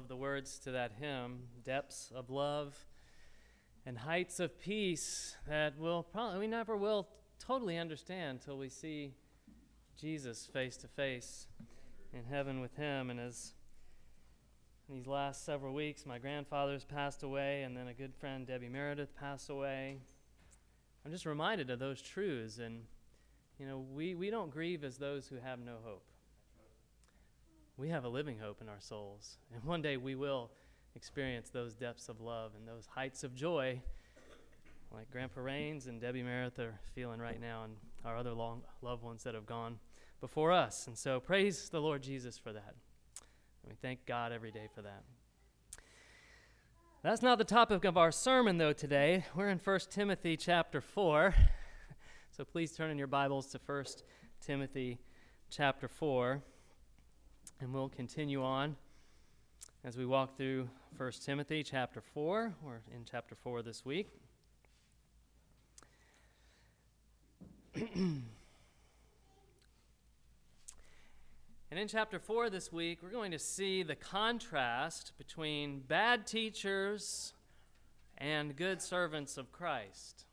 of the words to that hymn, depths of love and heights of peace that we never will totally understand until we see Jesus face to face in heaven with him. And as in these last several weeks, my grandfather's passed away, and then a good friend, Debbie Meredith, passed away. I'm just reminded of those truths, and we don't grieve as those who have no hope. We have a living hope in our souls, and one day we will experience those depths of love and those heights of joy like Grandpa Raines and Debbie Meredith are feeling right now, and our other long loved ones that have gone before us. And so praise the Lord Jesus for that. And we thank God every day for that. That's not the topic of our sermon, though, today. We're in 1 Timothy chapter 4. So please turn in your Bibles to 1 Timothy chapter 4. And we'll continue on as we walk through 1 Timothy chapter 4. We're in chapter 4 this week. And in chapter 4 this week, we're going to see the contrast between bad teachers and good servants of Christ.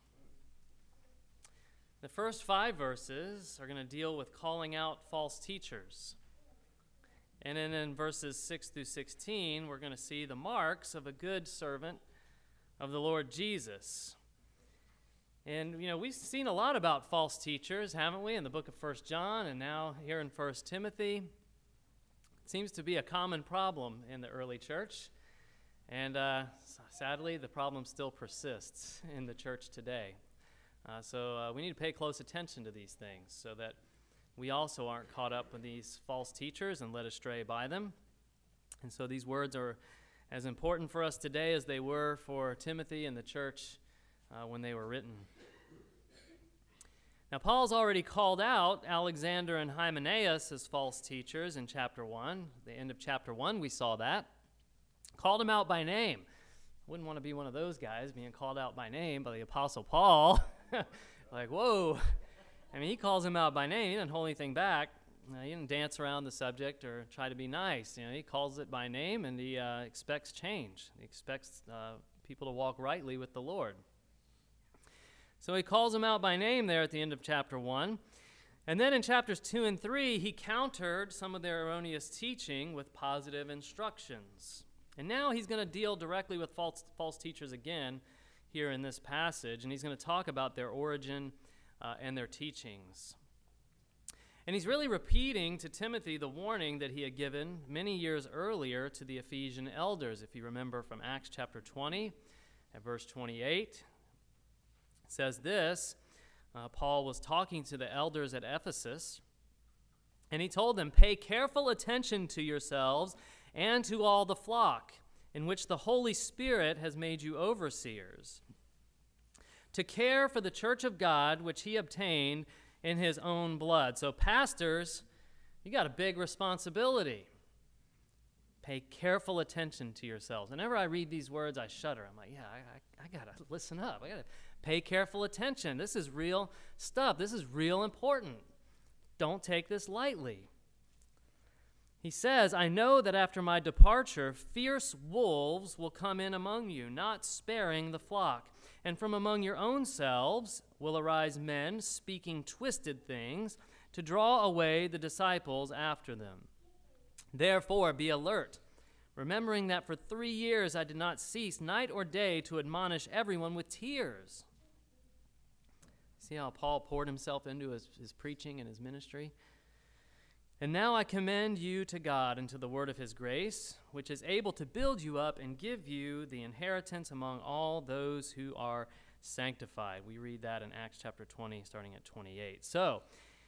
The first 5 verses are going to deal with calling out false teachers. And then in verses 6 through 16, we're going to see the marks of a good servant of the Lord Jesus. And, we've seen a lot about false teachers, haven't we, in the book of 1 John and now here in 1 Timothy. It seems to be a common problem in the early church. And sadly, the problem still persists in the church today. So we need to pay close attention to these things so that we also aren't caught up with these false teachers and led astray by them. And so these words are as important for us today as they were for Timothy and the church when they were written. Now, Paul's already called out Alexander and Hymenaeus as false teachers in chapter 1. At the end of chapter 1, we saw that. Called them out by name. Wouldn't want to be one of those guys being called out by name by the Apostle Paul. Like, whoa. I mean, he calls him out by name. He didn't hold anything back. He didn't dance around the subject or try to be nice. He calls it by name, and he expects change. He expects people to walk rightly with the Lord. So he calls them out by name there at the end of chapter 1. And then in chapters 2 and 3, he countered some of their erroneous teaching with positive instructions. And now he's going to deal directly with false teachers again here in this passage, and he's going to talk about their origin and their teachings. And he's really repeating to Timothy the warning that he had given many years earlier to the Ephesian elders. If you remember from Acts chapter 20 at verse 28, it says this, Paul was talking to the elders at Ephesus, and he told them, "Pay careful attention to yourselves and to all the flock, in which the Holy Spirit has made you overseers, to care for the church of God, which he obtained in his own blood." So pastors, you got a big responsibility. Pay careful attention to yourselves. Whenever I read these words, I shudder. I'm like, I got to listen up. I got to pay careful attention. This is real stuff. This is real important. Don't take this lightly. He says, "I know that after my departure, fierce wolves will come in among you, not sparing the flock. And from among your own selves will arise men speaking twisted things to draw away the disciples after them. Therefore, be alert, remembering that for 3 years I did not cease night or day to admonish everyone with tears." See how Paul poured himself into his preaching and his ministry? "And now I commend you to God and to the word of his grace, which is able to build you up and give you the inheritance among all those who are sanctified." We read that in Acts chapter 20, starting at 28. So,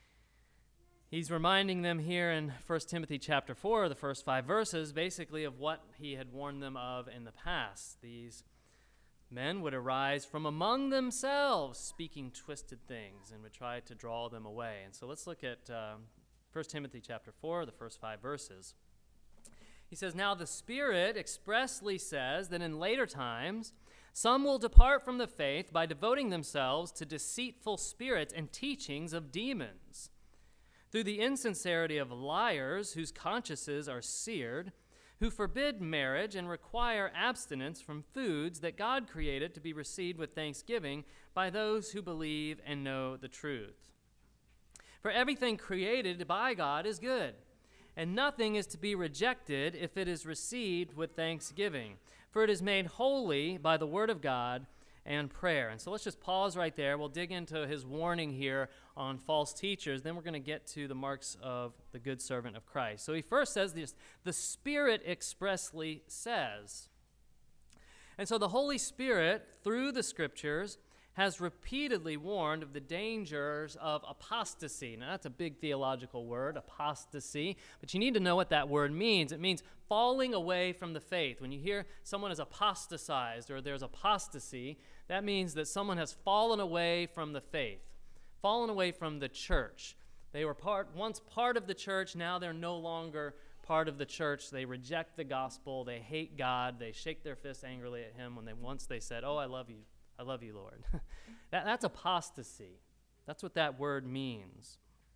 he's reminding them here in 1 Timothy chapter 4, the first 5 verses, basically of what he had warned them of in the past. These men would arise from among themselves, speaking twisted things, and would try to draw them away. And so let's look at 1 Timothy chapter 4, the first 5 verses. He says, "Now the Spirit expressly says that in later times some will depart from the faith by devoting themselves to deceitful spirits and teachings of demons, through the insincerity of liars whose consciences are seared, who forbid marriage and require abstinence from foods that God created to be received with thanksgiving by those who believe and know the truth. For everything created by God is good, and nothing is to be rejected if it is received with thanksgiving, for it is made holy by the word of God and prayer. And so let's just pause right there. We'll dig into his warning here on false teachers. Then we're going to get to the marks of the good servant of Christ. So he first says this, the Spirit expressly says. And so the Holy Spirit, through the Scriptures, has repeatedly warned of the dangers of apostasy. Now, that's a big theological word, apostasy, but you need to know what that word means. It means falling away from the faith. When you hear someone is apostatized or there's apostasy, that means that someone has fallen away from the faith, fallen away from the church. They were once part of the church, now they're no longer part of the church. They reject the gospel, they hate God, they shake their fists angrily at him when once they said, "Oh, I love you, Lord." That's apostasy. That's what that word means.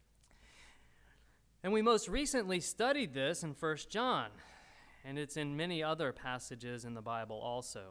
And we most recently studied this in 1 John, and it's in many other passages in the Bible also.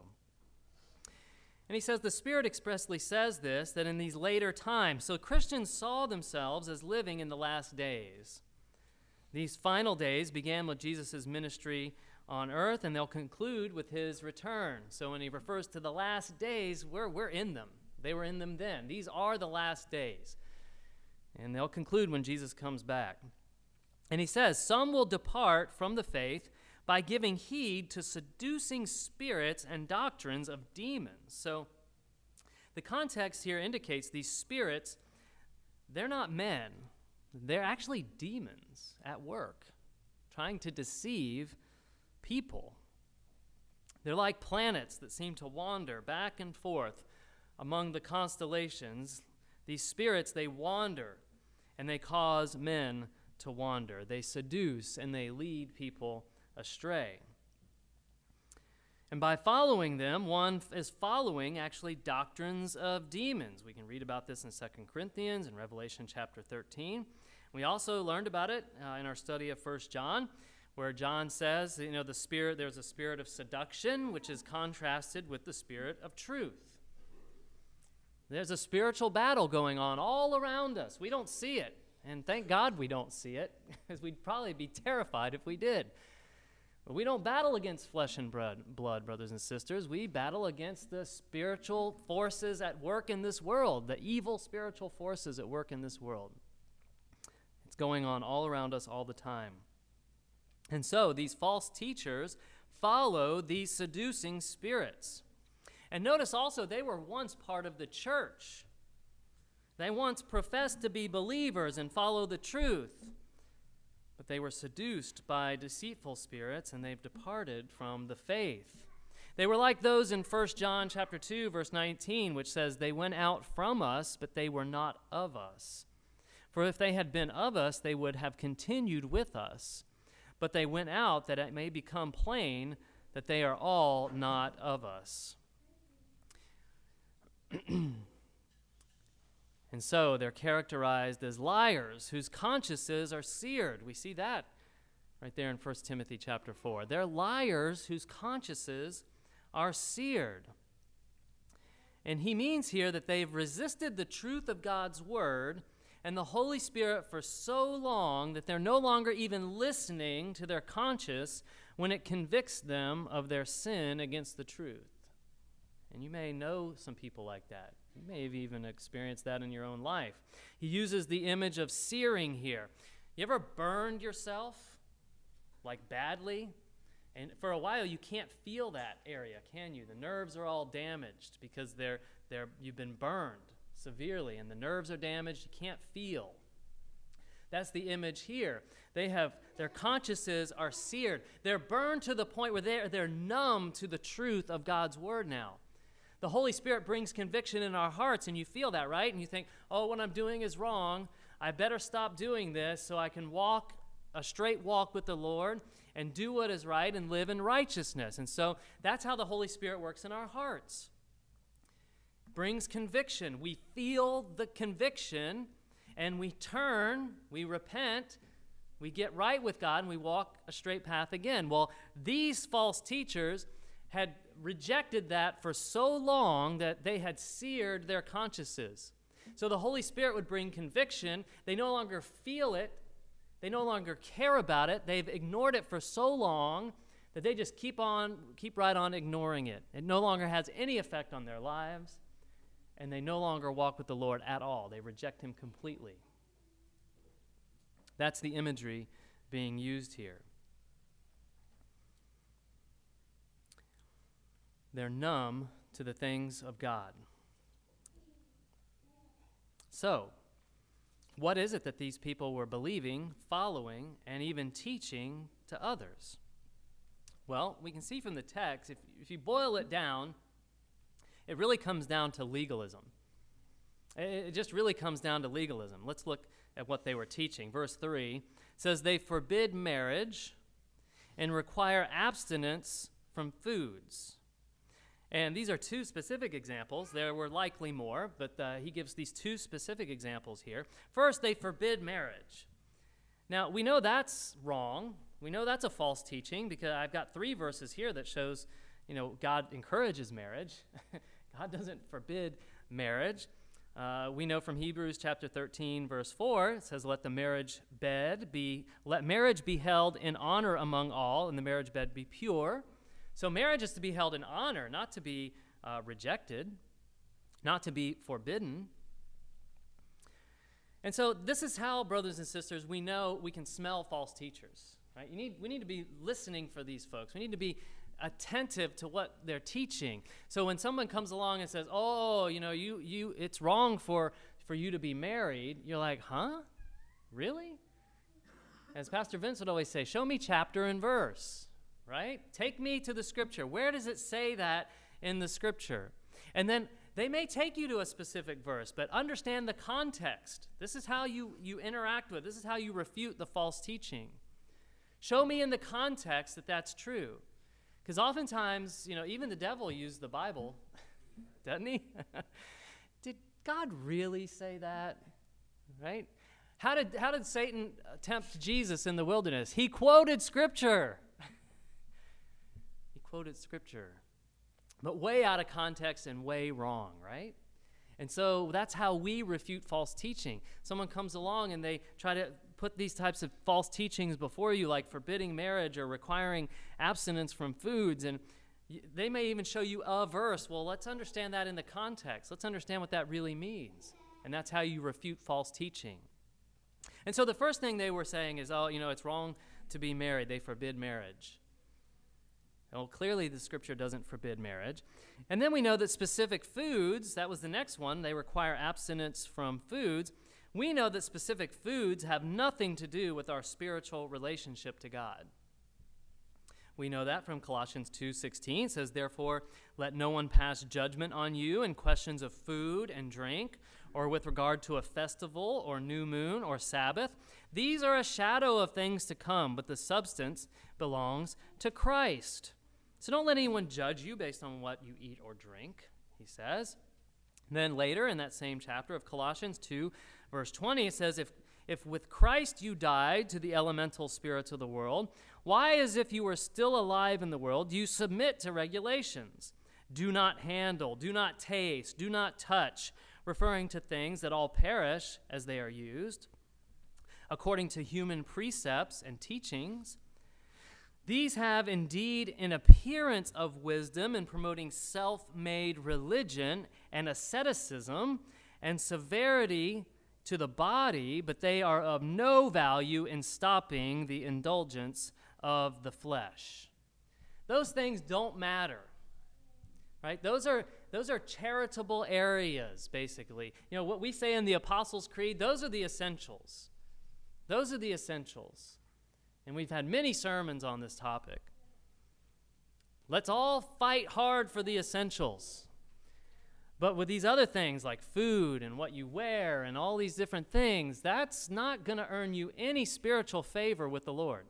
And he says the Spirit expressly says this, that in these later times, so Christians saw themselves as living in the last days. These final days began with Jesus' ministry on earth, and they'll conclude with his return. So when he refers to the last days, we're in them. They were in them then. These are the last days. And they'll conclude when Jesus comes back. And he says, some will depart from the faith by giving heed to seducing spirits and doctrines of demons. So the context here indicates these spirits, they're not men. They're actually demons at work, trying to deceive people. They're like planets that seem to wander back and forth among the constellations. These spirits, they wander, and they cause men to wander. They seduce, and they lead people astray. And by following them, one is following actually doctrines of demons. We can read about this in 2 Corinthians and Revelation chapter 13. We also learned about it in our study of 1 John, where John says, there's a spirit of seduction, which is contrasted with the spirit of truth. There's a spiritual battle going on all around us. We don't see it, and thank God we don't see it, because we'd probably be terrified if we did. But we don't battle against flesh and blood, brothers and sisters. We battle against the spiritual forces at work in this world, the evil spiritual forces at work in this world. It's going on all around us all the time. And so these false teachers follow these seducing spirits. And notice also they were once part of the church. They once professed to be believers and follow the truth. But they were seduced by deceitful spirits, and they've departed from the faith. They were like those in 1 John chapter 2, verse 19, which says, "They went out from us, but they were not of us. For if they had been of us, they would have continued with us. But they went out that it may become plain that they are all not of us." And so they're characterized as liars whose consciences are seared. We see that right there in 1 Timothy chapter 4. They're liars whose consciences are seared. And he means here that they've resisted the truth of God's word and the Holy Spirit for so long that they're no longer even listening to their conscience when it convicts them of their sin against the truth. And you may know some people like that. You may have even experienced that in your own life. He uses the image of searing here. You ever burned yourself, like badly? And for a while you can't feel that area, can you? The nerves are all damaged because you've been burned severely, and the nerves are damaged. You can't feel. That's the image here. Their consciences are seared. They're burned to the point where they're numb to the truth of God's word now. The Holy Spirit brings conviction in our hearts, and you feel that, right? And you think, oh, what I'm doing is wrong. I better stop doing this so I can walk a straight walk with the Lord and do what is right and live in righteousness. And so that's how the Holy Spirit works in our hearts. Brings conviction. We feel the conviction, and we turn, we repent, We get right with God and we walk a straight path again. Well, these false teachers had rejected that for so long that they had seared their consciences. So the Holy Spirit would bring conviction. They no longer feel it. They no longer care about it. They've ignored it for so long that they just keep right on ignoring it. It no longer has any effect on their lives, and they no longer walk with the Lord at all. They reject him completely. That's the imagery being used here. They're numb to the things of God. So, what is it that these people were believing, following, and even teaching to others? Well, we can see from the text, if you boil it down, it really comes down to legalism. It just really comes down to legalism. Let's look at what they were teaching. Verse 3 says, they forbid marriage and require abstinence from foods. And these are two specific examples. There were likely more, but he gives these two specific examples here. First, they forbid marriage. Now, we know that's wrong. We know that's a false teaching because I've got 3 verses here that shows, God encourages marriage. God doesn't forbid marriage. We know from Hebrews chapter 13, verse 4, it says, let marriage be held in honor among all, and the marriage bed be pure. So marriage is to be held in honor, not to be rejected, not to be forbidden. And so this is how, brothers and sisters, we know we can smell false teachers. Right? We need to be listening for these folks. We need to be attentive to what they're teaching. So when someone comes along and says, "Oh, it's wrong for you to be married," you're like, "Huh? Really?" As Pastor Vince would always say, "Show me chapter and verse." Right? Take me to the scripture. Where does it say that in the scripture? And then they may take you to a specific verse, but understand the context. This is how you interact with. This is how you refute the false teaching. Show me in the context that that's true. Because oftentimes, even the devil used the Bible, doesn't he? Did God really say that? Right? How did Satan tempt Jesus in the wilderness? He quoted Scripture. He quoted Scripture. But way out of context and way wrong, right? And so that's how we refute false teaching. Someone comes along and they try to put these types of false teachings before you, like forbidding marriage or requiring abstinence from foods, and they may even show you a verse. Well, let's understand that in the context. Let's understand what that really means. And that's how you refute false teaching. And so the first thing they were saying is, it's wrong to be married. They forbid marriage. Well, clearly the scripture doesn't forbid marriage. And then we know that specific foods, that was the next one, they require abstinence from foods. We know that specific foods have nothing to do with our spiritual relationship to God. We know that from Colossians 2:16. It says, therefore, let no one pass judgment on you in questions of food and drink, or with regard to a festival or new moon or Sabbath. These are a shadow of things to come, but the substance belongs to Christ. So don't let anyone judge you based on what you eat or drink, he says. And then later in that same chapter of Colossians 2, verse 20, it says, if with Christ you died to the elemental spirits of the world, why, as if you were still alive in the world, do you submit to regulations? Do not handle, do not taste, do not touch, referring to things that all perish as they are used, according to human precepts and teachings. These have indeed an appearance of wisdom in promoting self-made religion and asceticism and severity to the body, but they are of no value in stopping the indulgence of the flesh. Those things don't matter, right? Those are charitable areas, basically. What we say in the Apostles' Creed, those are the essentials. Those are the essentials. And we've had many sermons on this topic. Let's all fight hard for the essentials. But with these other things like food and what you wear and all these different things, that's not going to earn you any spiritual favor with the Lord.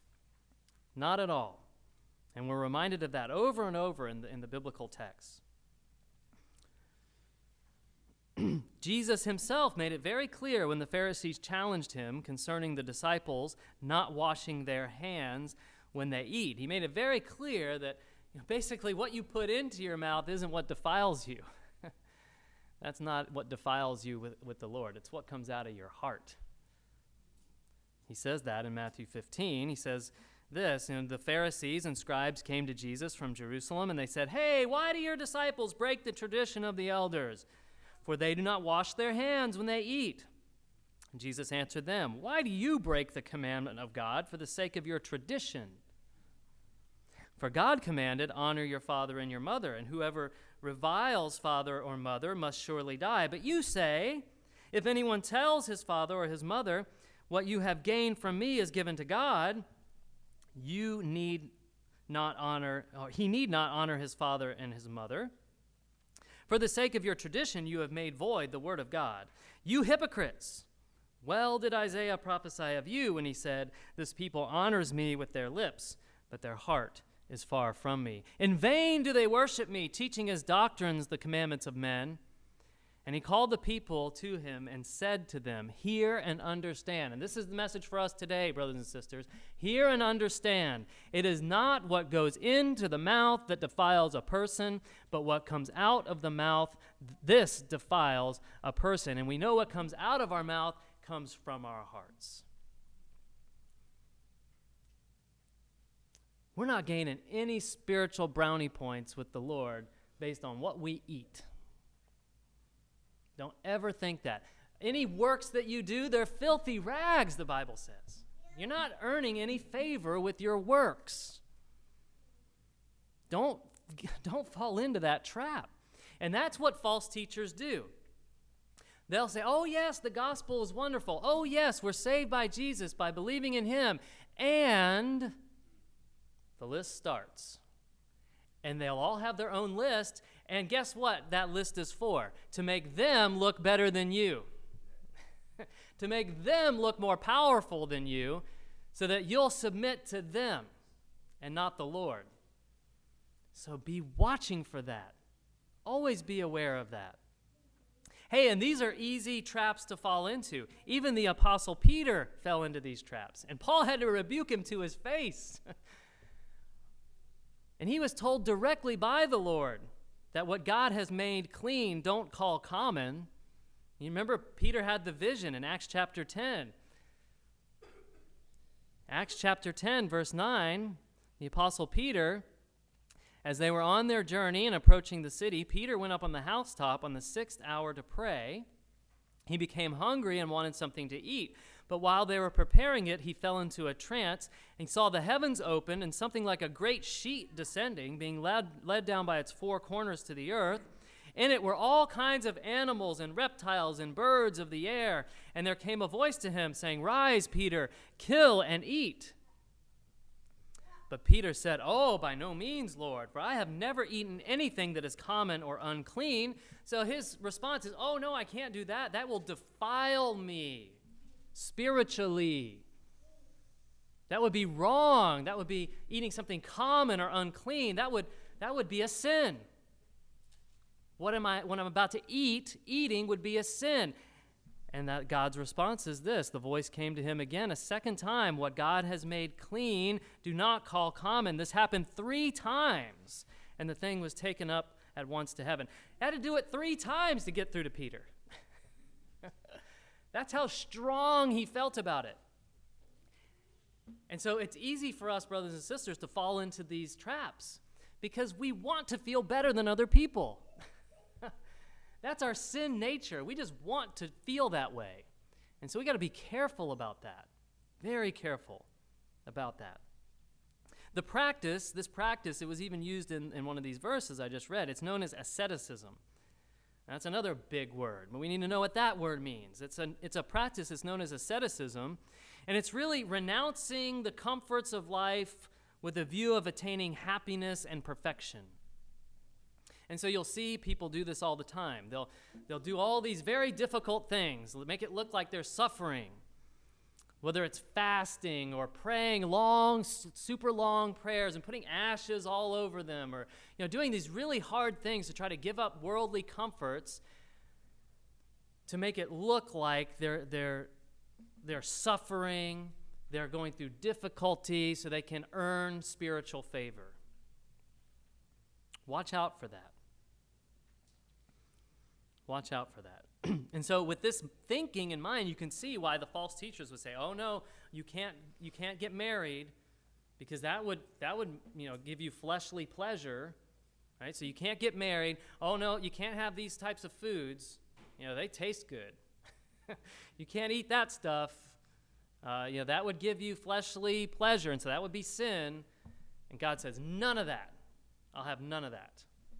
Not at all. And we're reminded of that over and over in the biblical texts. Jesus himself made it very clear when the Pharisees challenged him concerning the disciples not washing their hands when they eat. He made it very clear that basically what you put into your mouth isn't what defiles you. That's not what defiles you with the Lord. It's what comes out of your heart. He says that in Matthew 15. He says this, the Pharisees and scribes came to Jesus from Jerusalem, and they said, "Hey, why do your disciples break the tradition of the elders? For they do not wash their hands when they eat." And Jesus answered them, "Why do you break the commandment of God for the sake of your tradition? For God commanded, 'Honor your father and your mother,' and whoever reviles father or mother must surely die. But you say, 'If anyone tells his father or his mother, what you have gained from me is given to God,' he need not honor his father and his mother. For the sake of your tradition, you have made void the word of God. You hypocrites! Well did Isaiah prophesy of you when he said, 'This people honors me with their lips, but their heart is far from me. In vain do they worship me, teaching as doctrines the commandments of men.' And he called the people to him and said to them, 'Hear and understand.'" And this is the message for us today, brothers and sisters. "Hear and understand. It is not what goes into the mouth that defiles a person, but what comes out of the mouth, this defiles a person." And we know what comes out of our mouth comes from our hearts. We're not gaining any spiritual brownie points with the Lord based on what we eat. Don't ever think that. Any works that you do, they're filthy rags, the Bible says. You're not earning any favor with your works. Don't fall into that trap. And that's what false teachers do. They'll say, "Oh, yes, the gospel is wonderful. Oh, yes, we're saved by Jesus by believing in him." And the list starts. And they'll all have their own list. And guess what that list is for? To make them look better than you. To make them look more powerful than you so that you'll submit to them and not the Lord. So be watching for that. Always be aware of that. Hey, and these are easy traps to fall into. Even the Apostle Peter fell into these traps. And Paul had to rebuke him to his face. And he was told directly by the Lord that what God has made clean, don't call common. You remember Peter had the vision in Acts chapter 10. Acts chapter 10, verse 9, the Apostle Peter, as they were on their journey and approaching the city, Peter went up on the housetop on the 6th hour to pray. He became hungry and wanted something to eat. But while they were preparing it, he fell into a trance and saw the heavens open and something like a great sheet descending, being led down by its four corners to the earth. In it were all kinds of animals and reptiles and birds of the air. And there came a voice to him saying, "Rise, Peter, kill and eat." But Peter said, "Oh, by no means, Lord, for I have never eaten anything that is common or unclean." So his response is, "Oh, no, I can't do that. That will defile me spiritually. That would be wrong. That would be eating something common or unclean. That would be a sin. When I'm about to eat, eating would be a sin." And that God's response is this. The voice came to him again a second time. "What God has made clean, do not call common." This happened 3 times, and the thing was taken up at once to heaven. Had to do it 3 times to get through to Peter. That's how strong he felt about it. And so it's easy for us, brothers and sisters, to fall into these traps because we want to feel better than other people. That's our sin nature. We just want to feel that way. And so we got to be careful about that. Very careful about that. This practice, it was even used in one of these verses I just read. It's known as asceticism. That's another big word, but we need to know what that word means. It's a practice that's known as asceticism, and it's really renouncing the comforts of life with a view of attaining happiness and perfection. And so you'll see people do this all the time. They'll do all these very difficult things, make it look like they're suffering, whether it's fasting or praying long, super long prayers and putting ashes all over them, or doing these really hard things to try to give up worldly comforts. to make it look like they're suffering, they're going through difficulty so they can earn spiritual favor. Watch out for that. Watch out for that. And so with this thinking in mind, you can see why the false teachers would say, oh no, you can't get married because that would give you fleshly pleasure, right? So you can't get married. Oh no, you can't have these types of foods. They taste good. You can't eat that stuff. That would give you fleshly pleasure, and so that would be sin. And God says, none of that. I'll have none of that.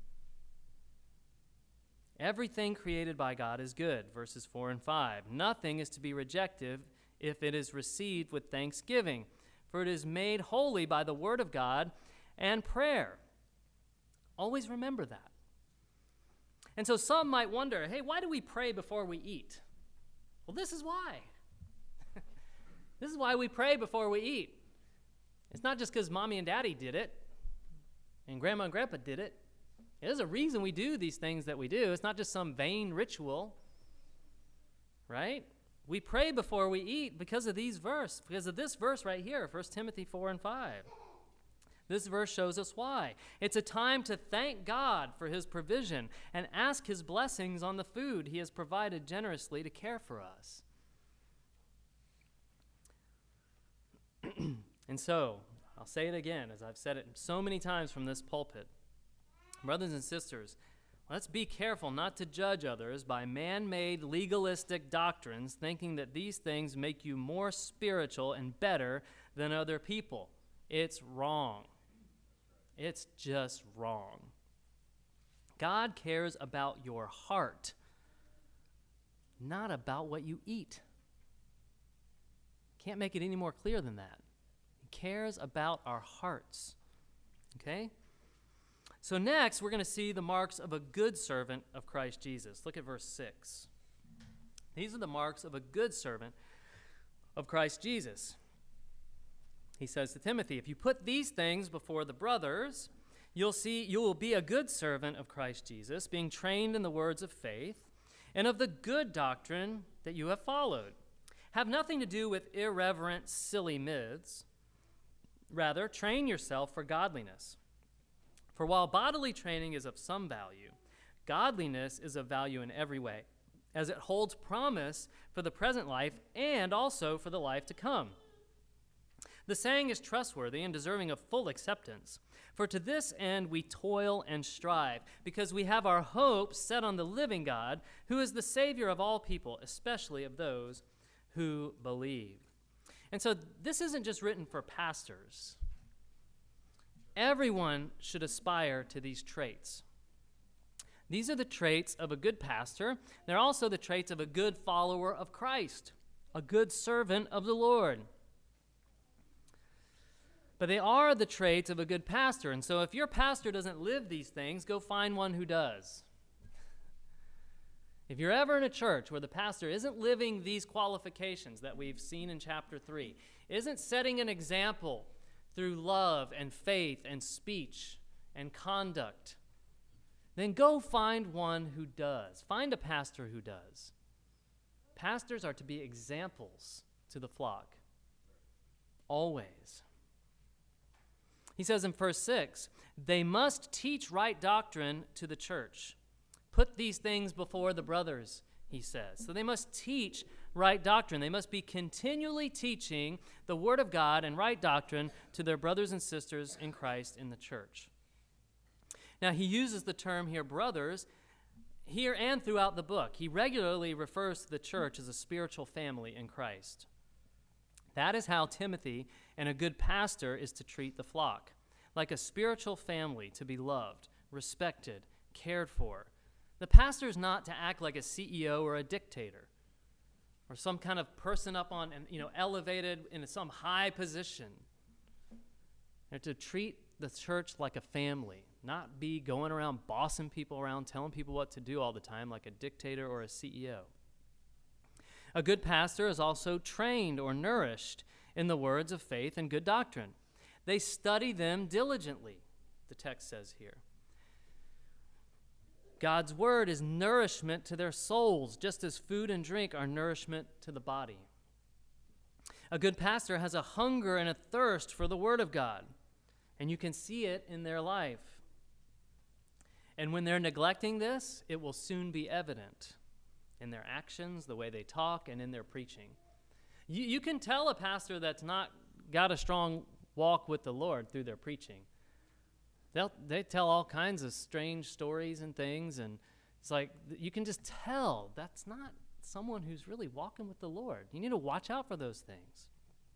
Everything created by God is good, verses 4 and 5. Nothing is to be rejected if it is received with thanksgiving, for it is made holy by the word of God and prayer. Always remember that. And so some might wonder, hey, why do we pray before we eat? Well, this is why. This is why we pray before we eat. It's not just because mommy and daddy did it and grandma and grandpa did it. There's a reason we do these things that we do. It's not just some vain ritual, right? We pray before we eat because of this verse right here, 1 Timothy 4 and 5. This verse shows us why. It's a time to thank God for his provision and ask his blessings on the food he has provided generously to care for us. And so, I'll say it again, as I've said it so many times from this pulpit. Brothers and sisters, let's be careful not to judge others by man-made legalistic doctrines, thinking that these things make you more spiritual and better than other people. It's wrong. It's just wrong. God cares about your heart, not about what you eat. Can't make it any more clear than that. He cares about our hearts. Okay? So next, we're going to see the marks of a good servant of Christ Jesus. Look at verse 6. These are the marks of a good servant of Christ Jesus. He says to Timothy, if you put these things before the brothers, you will be a good servant of Christ Jesus, being trained in the words of faith and of the good doctrine that you have followed. Have nothing to do with irreverent, silly myths. Rather, train yourself for godliness. For while bodily training is of some value, godliness is of value in every way, as it holds promise for the present life and also for the life to come. The saying is trustworthy and deserving of full acceptance. For to this end we toil and strive, because we have our hope set on the living God, who is the Savior of all people, especially of those who believe. And so this isn't just written for pastors. Everyone should aspire to these traits. These are the traits of a good pastor. They're also the traits of a good follower of Christ, a good servant of the Lord. But they are the traits of a good pastor. And so if your pastor doesn't live these things, go find one who does. If you're ever in a church where the pastor isn't living these qualifications that we've seen in chapter 3, isn't setting an example through love and faith and speech and conduct, then go find one who does. Find a pastor who does. Pastors are to be examples to the flock. Always. He says in verse 6, they must teach right doctrine to the church. Put these things before the brothers, he says. So they must teach right doctrine. They must be continually teaching the Word of God and right doctrine to their brothers and sisters in Christ in the church. Now, he uses the term here, brothers, here and throughout the book. He regularly refers to the church as a spiritual family in Christ. That is how Timothy and a good pastor is to treat the flock, like a spiritual family to be loved, respected, cared for. The pastor is not to act like a CEO or a dictator or some kind of person up on, elevated in some high position. They're to treat the church like a family, not be going around bossing people around, telling people what to do all the time like a dictator or a CEO. A good pastor is also trained or nourished in the words of faith and good doctrine. They study them diligently, the text says here. God's word is nourishment to their souls, just as food and drink are nourishment to the body. A good pastor has a hunger and a thirst for the word of God, and you can see it in their life. And when they're neglecting this, it will soon be evident in their actions, the way they talk, and in their preaching. You can tell a pastor that's not got a strong walk with the Lord through their preaching. They tell all kinds of strange stories and things, and it's like you can just tell that's not someone who's really walking with the Lord. You need to watch out for those things.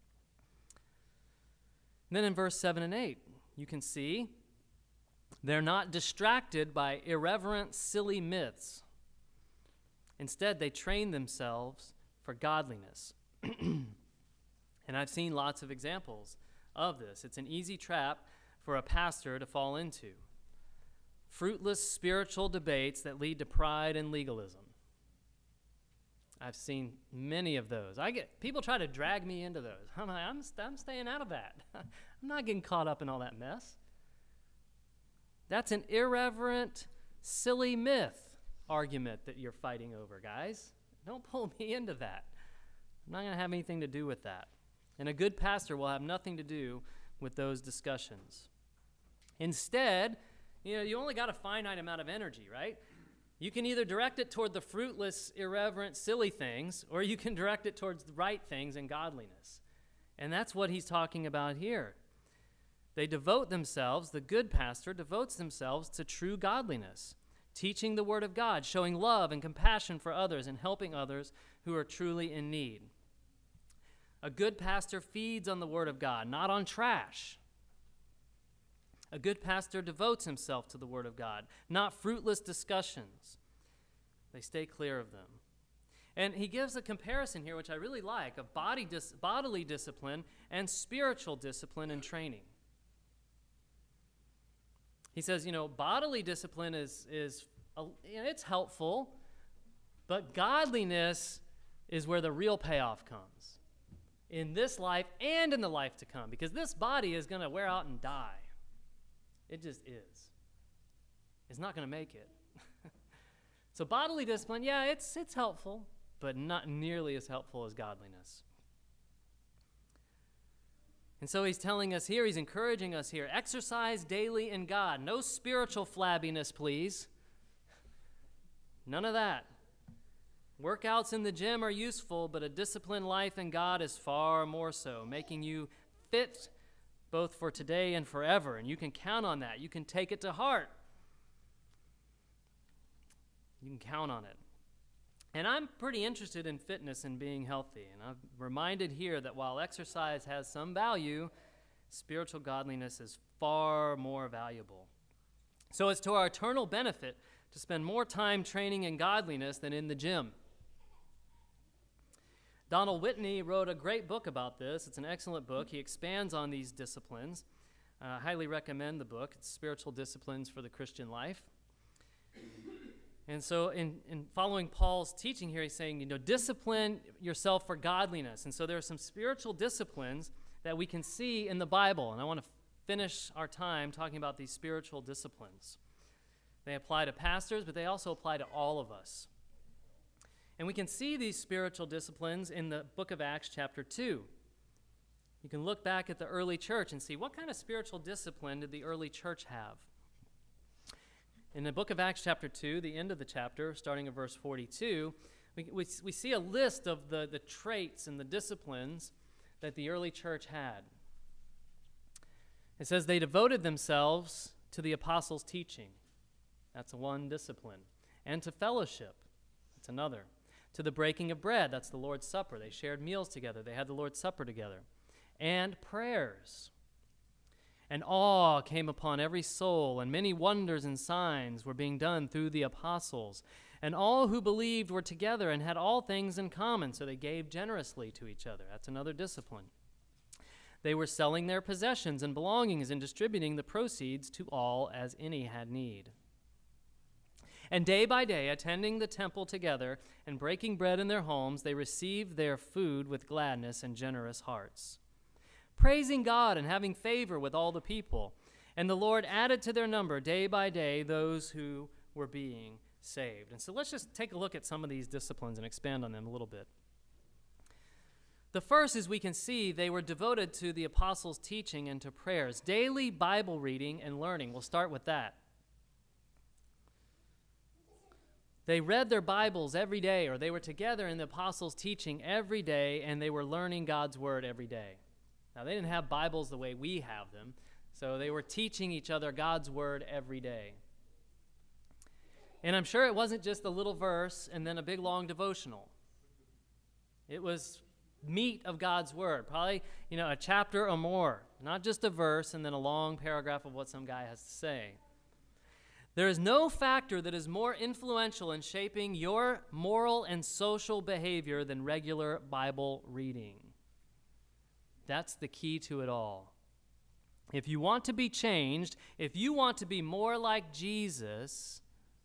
And then in verse 7 and 8, you can see they're not distracted by irreverent, silly myths. Instead, they train themselves for godliness. And I've seen lots of examples of this. It's an easy trap for a pastor to fall into. Fruitless spiritual debates that lead to pride and legalism. I've seen many of those. People try to drag me into those. I'm staying out of that. I'm not getting caught up in all that mess. That's an irreverent, silly myth argument that you're fighting over, guys. Don't pull me into that. I'm not going to have anything to do with that. And a good pastor will have nothing to do with those discussions. Instead, you only got a finite amount of energy, right? You can either direct it toward the fruitless, irreverent, silly things, or you can direct it towards the right things and godliness. And that's what he's talking about here. They devote themselves, the good pastor devotes themselves to true godliness, teaching the word of God, showing love and compassion for others, and helping others who are truly in need. A good pastor feeds on the word of God, not on trash. A good pastor devotes himself to the word of God, not fruitless discussions. They stay clear of them. And he gives a comparison here, which I really like, of bodily discipline and spiritual discipline and training. He says, bodily discipline is it's helpful, but godliness is where the real payoff comes. In this life and in the life to come, because this body is going to wear out and die. It just is. It's not going to make it. So bodily discipline, yeah, it's helpful, but not nearly as helpful as godliness. And so he's telling us here, he's encouraging us here, exercise daily in God. No spiritual flabbiness, please. None of that. Workouts in the gym are useful, but a disciplined life in God is far more so, making you fit both for today and forever. And you can count on that. You can take it to heart. You can count on it. And I'm pretty interested in fitness and being healthy. And I'm reminded here that while exercise has some value, spiritual godliness is far more valuable. So it's to our eternal benefit to spend more time training in godliness than in the gym. Donald Whitney wrote a great book about this. It's an excellent book. He expands on these disciplines. I highly recommend the book. It's Spiritual Disciplines for the Christian Life. And so in following Paul's teaching here, he's saying, discipline yourself for godliness. And so there are some spiritual disciplines that we can see in the Bible. And I want to finish our time talking about these spiritual disciplines. They apply to pastors, but they also apply to all of us. And we can see these spiritual disciplines in the book of Acts chapter 2. You can look back at the early church and see what kind of spiritual discipline did the early church have. In the book of Acts chapter 2, the end of the chapter, starting at verse 42, we see a list of the traits and the disciplines that the early church had. It says they devoted themselves to the apostles' teaching. That's one discipline. And to fellowship. That's another. To the breaking of bread. That's the Lord's Supper. They shared meals together. They had the Lord's Supper together. And prayers. And awe came upon every soul, and many wonders and signs were being done through the apostles. And all who believed were together and had all things in common, so they gave generously to each other. That's another discipline. They were selling their possessions and belongings and distributing the proceeds to all as any had need. And day by day, attending the temple together and breaking bread in their homes, they received their food with gladness and generous hearts, praising God and having favor with all the people. And the Lord added to their number day by day those who were being saved. And so let's just take a look at some of these disciplines and expand on them a little bit. The first, as we can see, they were devoted to the apostles' teaching and to prayers. Daily Bible reading and learning. We'll start with that. They read their Bibles every day, or they were together in the apostles' teaching every day, and they were learning God's word every day. Now, they didn't have Bibles the way we have them, so they were teaching each other God's word every day. And I'm sure it wasn't just a little verse and then a big, long devotional. It was meat of God's word, probably, a chapter or more, not just a verse and then a long paragraph of what some guy has to say. There is no factor that is more influential in shaping your moral and social behavior than regular Bible reading. That's the key to it all. If you want to be changed, if you want to be more like Jesus,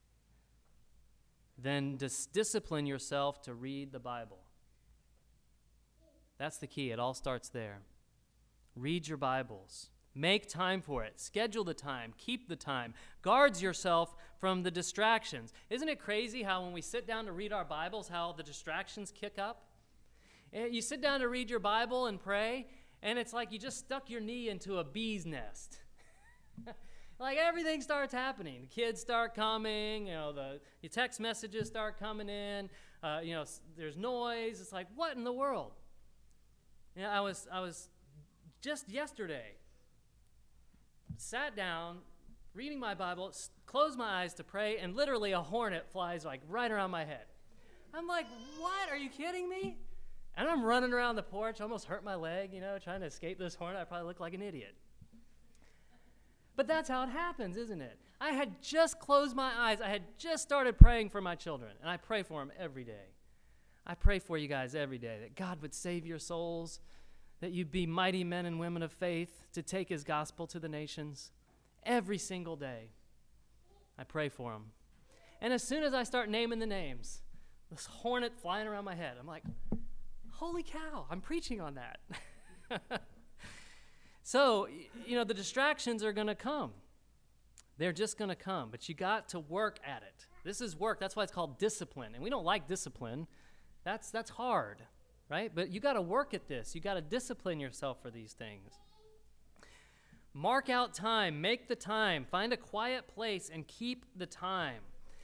then discipline yourself to read the Bible. That's the key. It all starts there. Read your Bibles. Make time for it. Schedule the time. Keep the time. Guard yourself from the distractions. Isn't it crazy how when we sit down to read our Bibles, how the distractions kick up? You sit down to read your Bible and pray, and it's like you just stuck your knee into a bee's nest. Like everything starts happening. The kids start coming, your text messages start coming in, there's noise. It's like, what in the world? I was just yesterday, sat down, reading my Bible, closed my eyes to pray, and literally a hornet flies like right around my head. I'm like, what? Are you kidding me? And I'm running around the porch, almost hurt my leg, trying to escape this hornet. I probably look like an idiot. But that's how it happens, isn't it? I had just closed my eyes. I had just started praying for my children, and I pray for them every day. I pray for you guys every day that God would save your souls, that you'd be mighty men and women of faith to take his gospel to the nations. Every single day, I pray for them. And as soon as I start naming the names, this hornet flying around my head, I'm like, holy cow, I'm preaching on that. So, the distractions are going to come. They're just going to come, but you got to work at it. This is work. That's why it's called discipline. And we don't like discipline. That's hard, right? But you got to work at this. You got to discipline yourself for these things. Mark out time. Make the time. Find a quiet place and keep the time.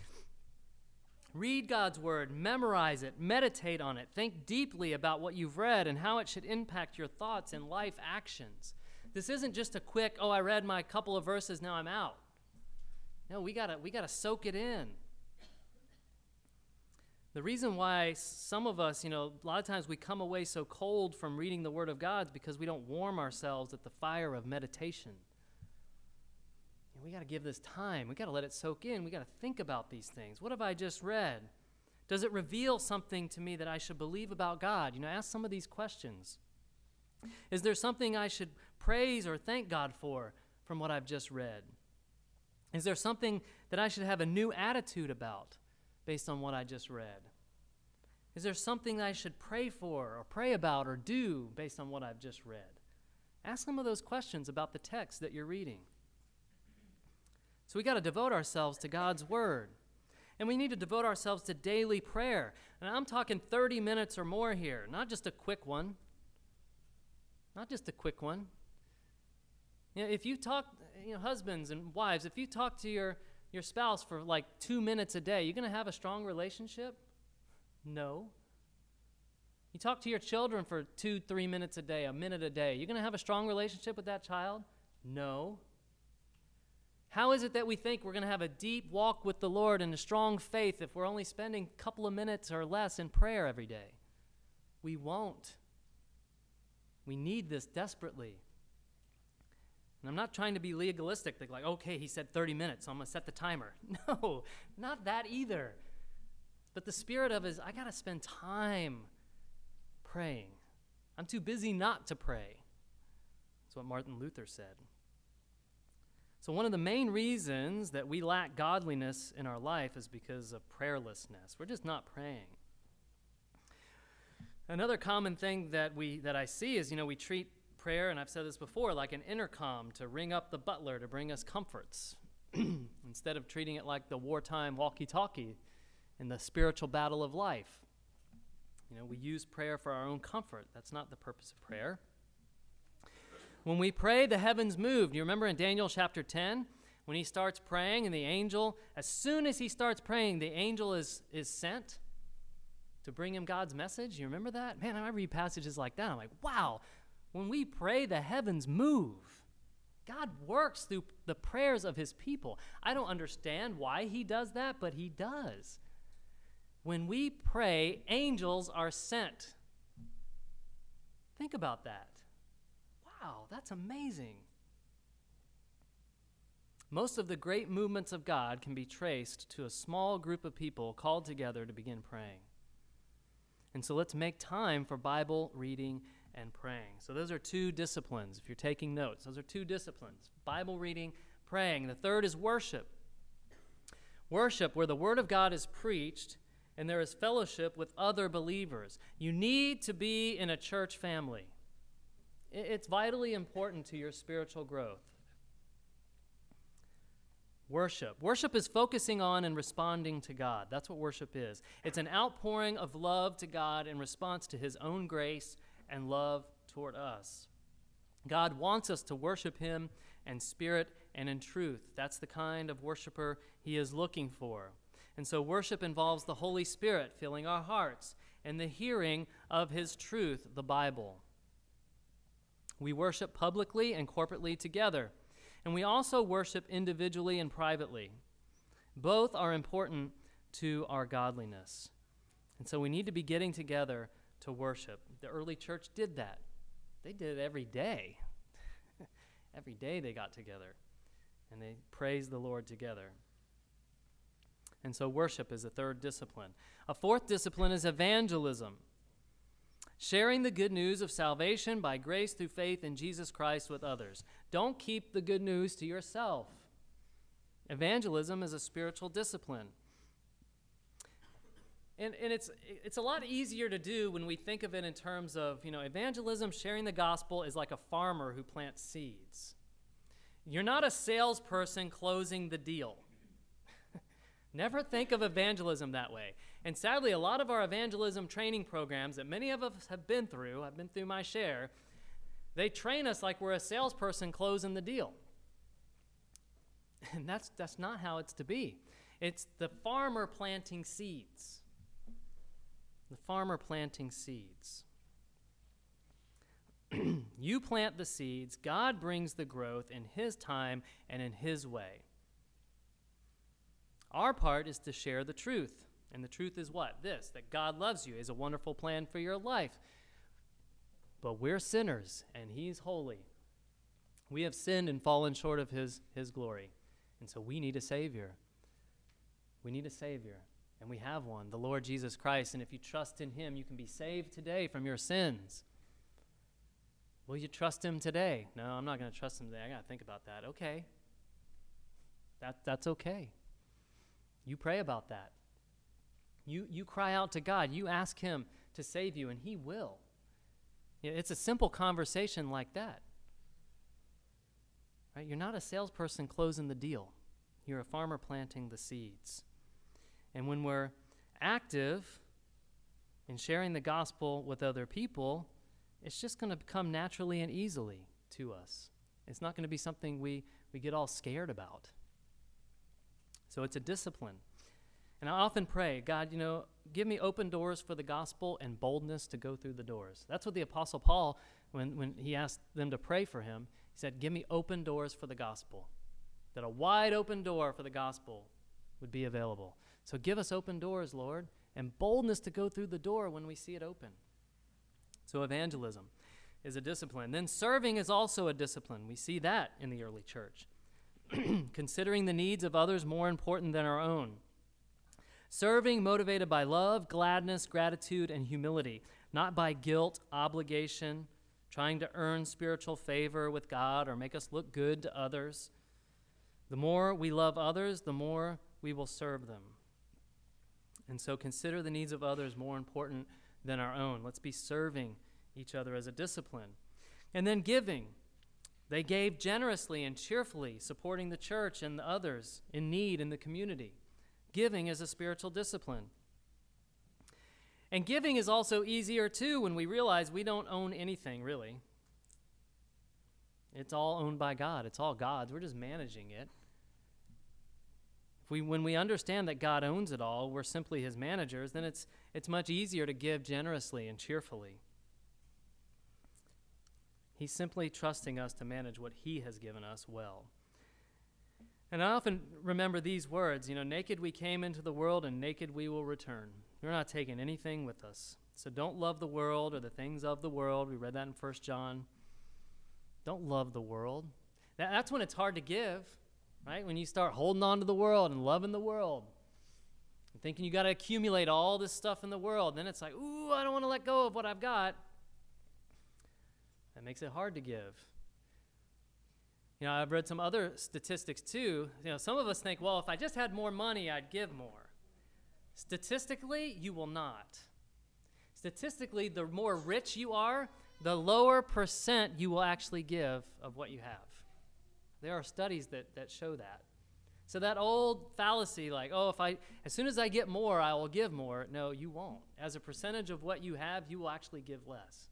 Read God's word. Memorize it. Meditate on it. Think deeply about what you've read and how it should impact your thoughts and life actions. This isn't just a quick, I read my couple of verses, now I'm out. No, we gotta soak it in. The reason why some of us, a lot of times we come away so cold from reading the Word of God is because we don't warm ourselves at the fire of meditation. And we got to give this time. We got to let it soak in. We got to think about these things. What have I just read? Does it reveal something to me that I should believe about God? Ask some of these questions. Is there something I should praise or thank God for from what I've just read? Is there something that I should have a new attitude about based on what I just read? Is there something I should pray for or pray about or do based on what I've just read? Ask some of those questions about the text that you're reading. So we got to devote ourselves to God's word. And we need to devote ourselves to daily prayer. And I'm talking 30 minutes or more here, not just a quick one. Not just a quick one. If you talk, husbands and wives, if you talk to your spouse for like 2 minutes a day, you're going to have a strong relationship? No. You talk to your children for 2-3 minutes a day, a minute a day, you're going to have a strong relationship with that child? No. How is it that we think we're going to have a deep walk with the Lord and a strong faith if we're only spending a couple of minutes or less in prayer every day? We won't. We need this desperately. And I'm not trying to be legalistic, like, okay, he said 30 minutes, so I'm going to set the timer. No, not that either. But the spirit of it is, I got to spend time praying. I'm too busy not to pray. That's what Martin Luther said. So one of the main reasons that we lack godliness in our life is because of prayerlessness. We're just not praying. Another common thing that I see is, we treat prayer, and I've said this before, like an intercom to ring up the butler to bring us comforts. instead of treating it like the wartime walkie-talkie in the spiritual battle of life. We use prayer for our own comfort. That's not the purpose of prayer. When we pray, the heavens move. You remember in Daniel chapter 10, when he starts praying and the angel, as soon as he starts praying, the angel is sent to bring him God's message. You remember that? Man, I read passages like that. I'm like, wow, when we pray, the heavens move. God works through the prayers of his people. I don't understand why he does that, but he does. When we pray, angels are sent. Think about that. Wow, that's amazing. Most of the great movements of God can be traced to a small group of people called together to begin praying. And so let's make time for Bible reading and praying. So those are two disciplines. If you're taking notes, those are two disciplines: Bible reading, praying. The third is worship. Worship, where the Word of God is preached and there is fellowship with other believers. You need to be in a church family. It's vitally important to your spiritual growth. Worship. Worship is focusing on and responding to God. That's what worship is. It's an outpouring of love to God in response to his own grace and love toward us. God wants us to worship him in spirit and in truth. That's the kind of worshiper he is looking for. And so worship involves the Holy Spirit filling our hearts and the hearing of his truth, the Bible. We worship publicly and corporately together. And we also worship individually and privately. Both are important to our godliness. And so we need to be getting together to worship. The early church did that. They did it every day. Every day they got together and they praised the Lord together. And so worship is a third discipline. A fourth discipline is evangelism. Sharing the good news of salvation by grace through faith in Jesus Christ with others. Don't keep the good news to yourself. Evangelism is a spiritual discipline. And it's a lot easier to do when we think of it in terms of, evangelism, sharing the gospel is like a farmer who plants seeds. You're not a salesperson closing the deal. Never think of evangelism that way. And sadly, a lot of our evangelism training programs that many of us have been through, I've been through my share, they train us like we're a salesperson closing the deal. And that's not how it's to be. It's the farmer planting seeds. The farmer planting seeds. You plant the seeds, God brings the growth in his time and in his way. Our part is to share the truth. And the truth is what? This, that God loves you, is a wonderful plan for your life. But we're sinners, and he's holy. We have sinned and fallen short of his glory. And so we need a Savior. We need a Savior. And we have one, the Lord Jesus Christ. And if you trust in him, you can be saved today from your sins. Will you trust him today? No, I'm not going to trust him today. I got to think about that. Okay. That's okay. You pray about that. You cry out to God. You ask him to save you, and he will. It's a simple conversation like that. Right? You're not a salesperson closing the deal. You're a farmer planting the seeds. And when we're active in sharing the gospel with other people, it's just going to come naturally and easily to us. It's not going to be something we get all scared about. So it's a discipline. And I often pray, God, give me open doors for the gospel and boldness to go through the doors. That's what the Apostle Paul, when he asked them to pray for him, he said, give me open doors for the gospel, that a wide open door for the gospel would be available. So give us open doors, Lord, and boldness to go through the door when we see it open. So evangelism is a discipline. Then serving is also a discipline. We see that in the early church. Considering the needs of others more important than our own. Serving motivated by love, gladness, gratitude, and humility, not by guilt, obligation, trying to earn spiritual favor with God or make us look good to others. The more we love others, the more we will serve them. And so consider the needs of others more important than our own. Let's be serving each other as a discipline. And then giving. They gave generously and cheerfully, supporting the church and the others in need in the community. Giving is a spiritual discipline. And giving is also easier, too, when we realize we don't own anything, really. It's all owned by God. It's all God's. We're just managing it. When we understand that God owns it all, we're simply his managers, then it's much easier to give generously and cheerfully. He's simply trusting us to manage what he has given us well. And I often remember these words, naked we came into the world and naked we will return. We're not taking anything with us. So don't love the world or the things of the world. We read that in 1 John. Don't love the world. That's when it's hard to give, right? When you start holding on to the world and loving the world and thinking you got to accumulate all this stuff in the world. Then it's like, ooh, I don't want to let go of what I've got. That makes it hard to give. I've read some other statistics too. Some of us think, well, if I just had more money, I'd give more. Statistically, you will not. Statistically, the more rich you are, the lower percent you will actually give of what you have. There are studies that show that. So that old fallacy, like, as soon as I get more, I will give more. No, you won't. As a percentage of what you have, you will actually give less.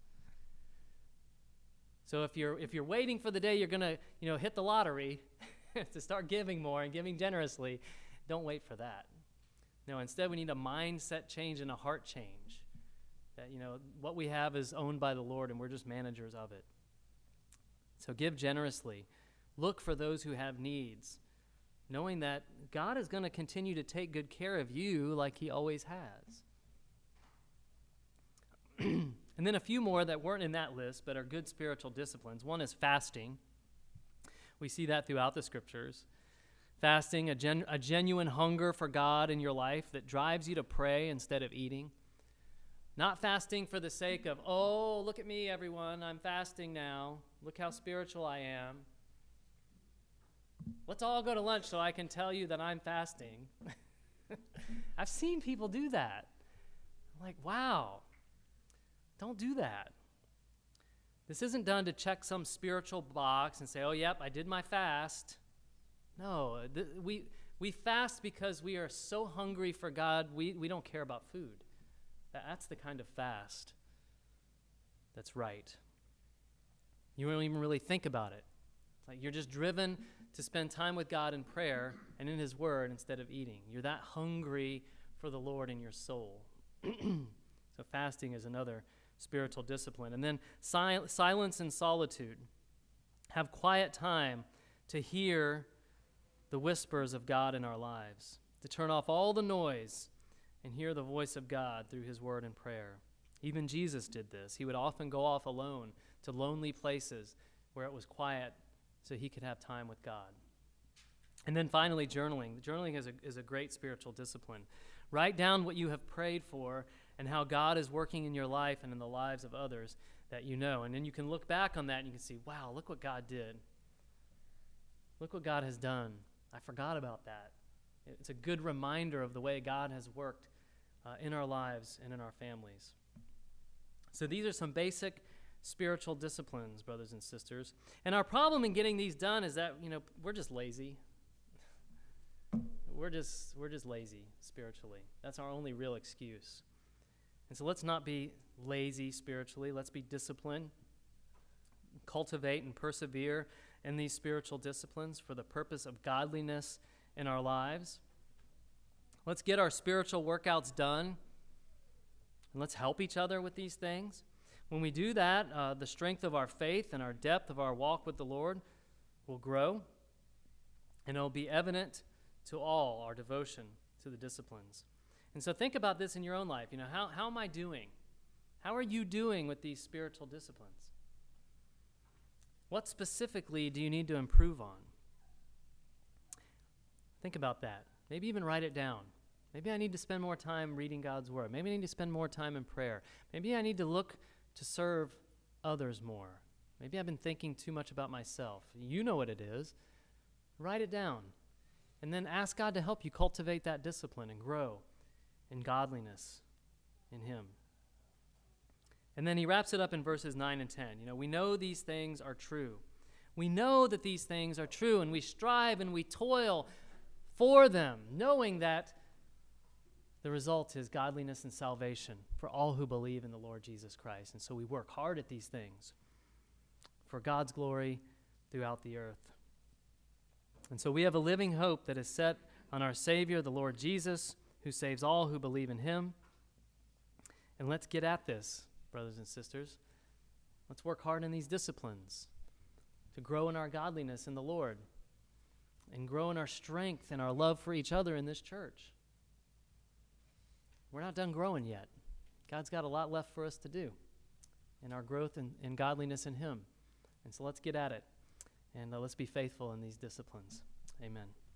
So if you're waiting for the day you're going to hit the lottery to start giving more and giving generously, don't wait for that. No, instead we need a mindset change and a heart change. That what we have is owned by the Lord and we're just managers of it. So give generously. Look for those who have needs, knowing that God is going to continue to take good care of you like he always has. And then a few more that weren't in that list but are good spiritual disciplines. One is fasting. We see that throughout the scriptures. Fasting, a genuine hunger for God in your life that drives you to pray instead of eating. Not fasting for the sake of, oh, look at me, everyone, I'm fasting now. Look how spiritual I am. Let's all go to lunch so I can tell you that I'm fasting. I've seen people do that. I'm like, wow. Don't do that. This isn't done to check some spiritual box and say, oh, yep, I did my fast. No, we fast because we are so hungry for God, we don't care about food. That's the kind of fast that's right. You don't even really think about it. It's like you're just driven to spend time with God in prayer and in his word instead of eating. You're that hungry for the Lord in your soul. So fasting is another spiritual discipline. And then silence and solitude. Have quiet time to hear the whispers of God in our lives, to turn off all the noise and hear the voice of God through his word and prayer. Even Jesus did this. He would often go off alone to lonely places where it was quiet so he could have time with God. And then finally, journaling. Journaling is a great spiritual discipline. Write down what you have prayed for and how God is working in your life and in the lives of others that you know. And then you can look back on that and you can see, wow, look what God did. Look what God has done. I forgot about that. It's a good reminder of the way God has worked in our lives and in our families. So these are some basic spiritual disciplines, brothers and sisters. And our problem in getting these done is that, we're just lazy. We're just lazy spiritually. That's our only real excuse. And so let's not be lazy spiritually. Let's be disciplined, cultivate and persevere in these spiritual disciplines for the purpose of godliness in our lives. Let's get our spiritual workouts done, and let's help each other with these things. When we do that, the strength of our faith and our depth of our walk with the Lord will grow, and it will be evident to all our devotion to the disciplines. And so think about this in your own life. How am I doing? How are you doing with these spiritual disciplines? What specifically do you need to improve on? Think about that. Maybe even write it down. Maybe I need to spend more time reading God's word. Maybe I need to spend more time in prayer. Maybe I need to look to serve others more. Maybe I've been thinking too much about myself. You know what it is. Write it down. And then ask God to help you cultivate that discipline and grow in godliness in him. And then he wraps it up in verses 9 and 10. We know these things are true. We know that these things are true, and we strive and we toil for them, knowing that the result is godliness and salvation for all who believe in the Lord Jesus Christ. And so we work hard at these things for God's glory throughout the earth. And so we have a living hope that is set on our Savior, the Lord Jesus, who saves all who believe in him. And let's get at this, brothers and sisters. Let's work hard in these disciplines to grow in our godliness in the Lord and grow in our strength and our love for each other in this church. We're not done growing yet. God's got a lot left for us to do in our growth and godliness in him. And so let's get at it, and let's be faithful in these disciplines. Amen.